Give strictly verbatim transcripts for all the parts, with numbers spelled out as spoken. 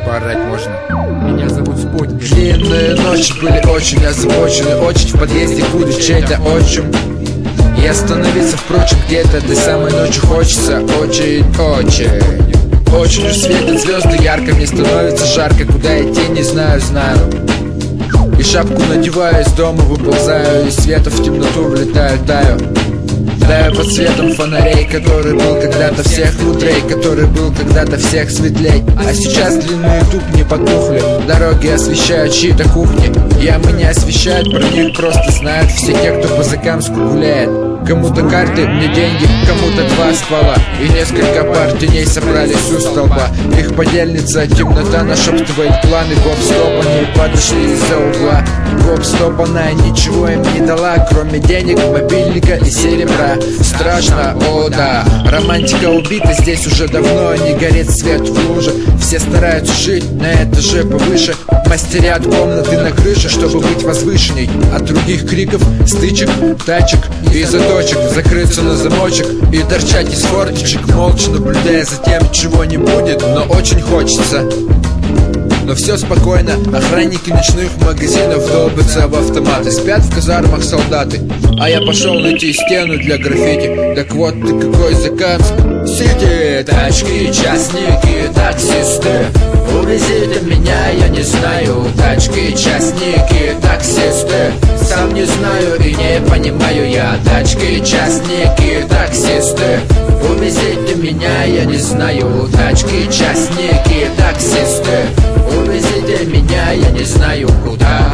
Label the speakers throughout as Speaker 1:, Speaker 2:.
Speaker 1: поорать можно.
Speaker 2: Меня зовут Спутник.
Speaker 1: Длинные ночи были очень озабочены. Очередь в подъезде курит чей-то отчим. И остановиться, впрочем, где-то этой самой ночи хочется очень-очень. Очень уж светят звезды ярко, мне становится жарко. Куда идти, не знаю, знаю. И шапку надеваю, из дома выползаю, из света в темноту влетаю, таю. Таю под светом фонарей, который был когда-то всех мудрей, который был когда-то всех светлей. А сейчас длинные тупни потухли, дороги освещают чьи-то кухни. Ямы не освещают, про них просто знают все те, кто по Закамску гуляет. Кому-то карты, мне деньги, кому-то два ствола. И несколько пар теней собрались у столба. Их подельница, темнота нашептывает планы. Гоп-стоп, они подошли из-за угла. Гоп-стоп, она ничего им не дала, кроме денег, мобильника и серебра. Страшно, о да, романтика убита, здесь уже давно не горит свет в луже. Все стараются жить на этаже повыше, мастерят комнаты на крыше, чтобы быть возвышенней от других криков, стычек, тачек и заточек. Закрыться на замочек и торчать из форточек, молча наблюдая за тем, чего не будет, но очень хочется. Но все спокойно, охранники ночных магазинов долбятся в автоматы. Спят в казармах солдаты, а я пошел найти стену для граффити. Так вот ты какой Закамск. Сити, тачки, частники, таксисты, увезите меня, я не знаю. Тачки, частники, таксисты, сам не знаю и не понимаю я. Тачки, частники, таксисты, увезите меня, я не знаю. Тачки, частники, таксисты, увезите меня, я не знаю куда.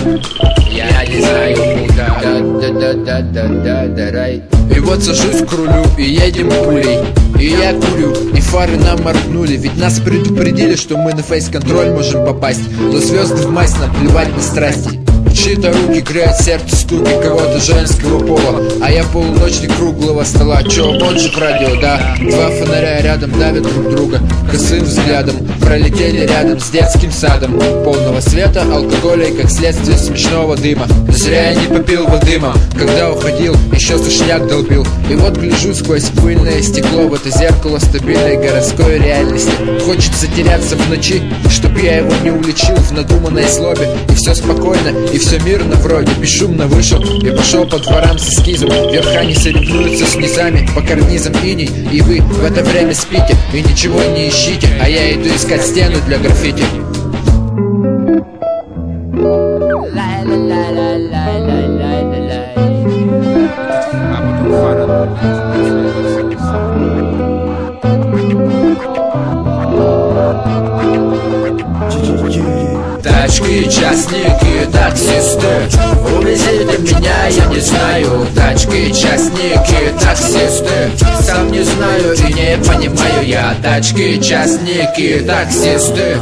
Speaker 1: Я не знаю куда. Да-да-да-да-да-да-рай. И вот сажусь к рулю и едем пулей. И я курю, и фары нам моргнули. Ведь нас предупредили, что мы на фейс-контроль можем попасть. Но звезды в масть, нам плевать на страсти. Чьи-то руки греют сердце стуки кого-то женского пола. А я полуночник круглого стола. Чё, вот же в радио, да. Два фонаря рядом давят друг друга косым взглядом. Пролетели рядом с детским садом полного света, алкоголя и как следствие смешного дыма. Зря я не попил водыма, когда уходил, еще сушняк долбил. И вот гляжу сквозь пыльное стекло в это зеркало стабильной городской реальности. Хочется теряться в ночи, чтоб я его не уличил в надуманной злобе. И все спокойно, и все мирно вроде. Бесшумно вышел и пошел по дворам с эскизом. Верха не соревнуются с низами, по карнизам иней. И вы в это время спите и ничего не ищите, а я иду искать стену для граффити. Тачки, частники, таксисты, увезите меня, я не знаю. Тачки, частники, таксисты, сам не знаю и не понимаю я. Тачки, частники, таксисты.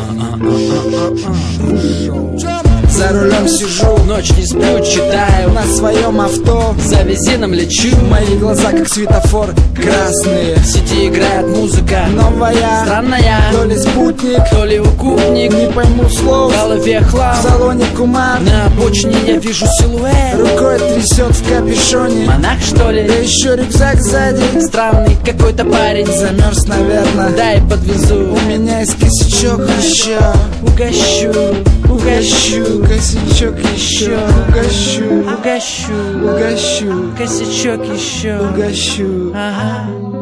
Speaker 3: За рулем сижу, ночь не сплю, читаю на своем авто, за бензином лечу. Мои глаза как светофор, красные. В сети играет музыка новая, странная. То ли спутник, то ли укупник, не пойму слов, в голове хлам. В салоне кумар, на обочине я вижу силуэт, рукой трясет в капюшоне. Монах что ли? Да еще рюкзак сзади, странный какой-то парень. Замерз, наверное, дай подвезу. У меня есть косячок еще, угощу, угощу. Косячок еще, угощу, угощу, угощу. Косячок еще, угощу. Ага.